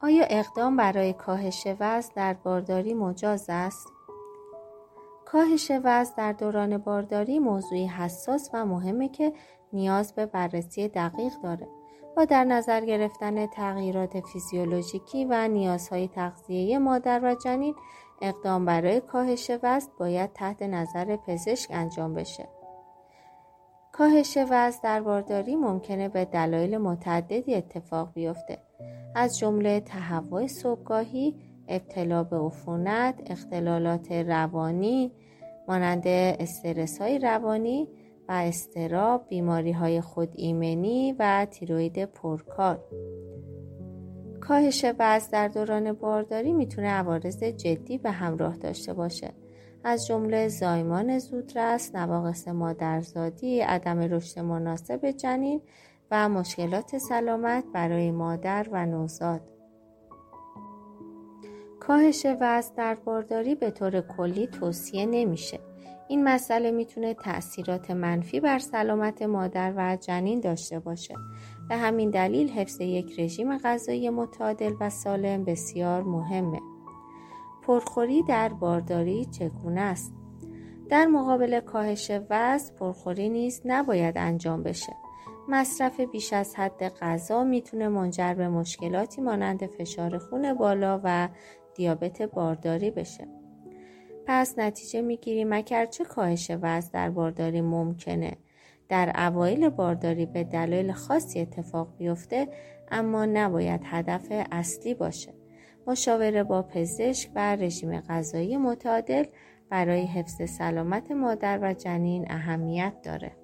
آیا اقدام برای کاهش وزن در بارداری مجاز است؟ کاهش وزن در دوران بارداری موضوعی حساس و مهمه که نیاز به بررسی دقیق داره. با در نظر گرفتن تغییرات فیزیولوژیکی و نیازهای تغذیه‌ای مادر و جنین، اقدام برای کاهش وزن باید تحت نظر پزشک انجام بشه. کاهش وزن در بارداری ممکنه به دلایل متعددی اتفاق بیفته، از جمله تهوع صبحگاهی، ابتلا به عفونت، اختلالات روانی مانند استرس‌های روانی و اضطراب، بیماری‌های خودایمنی و تیروئید پرکار. کاهش وزن در دوران بارداری میتونه عوارض جدی به همراه داشته باشه، از جمله زایمان زودرس، نواقص مادرزادی، عدم رشد مناسب جنین و مشکلات سلامت برای مادر و نوزاد. کاهش وزن در بارداری به طور کلی توصیه نمیشه. این مسئله میتونه تأثیرات منفی بر سلامت مادر و جنین داشته باشه. به همین دلیل حفظ یک رژیم غذایی متعادل و سالم بسیار مهمه. پرخوری در بارداری چگونه است؟ در مقابل کاهش وزن، پرخوری نیز نباید انجام بشه. مصرف بیش از حد غذا میتونه منجر به مشکلاتی مانند فشار خون بالا و دیابت بارداری بشه. پس نتیجه میگیریم اگرچه کاهش وزن در بارداری ممکنه در اوایل بارداری به دلایل خاصی اتفاق بیفته، اما نباید هدف اصلی باشه. مشاوره با پزشک و رژیم غذایی متعادل برای حفظ سلامت مادر و جنین اهمیت داره.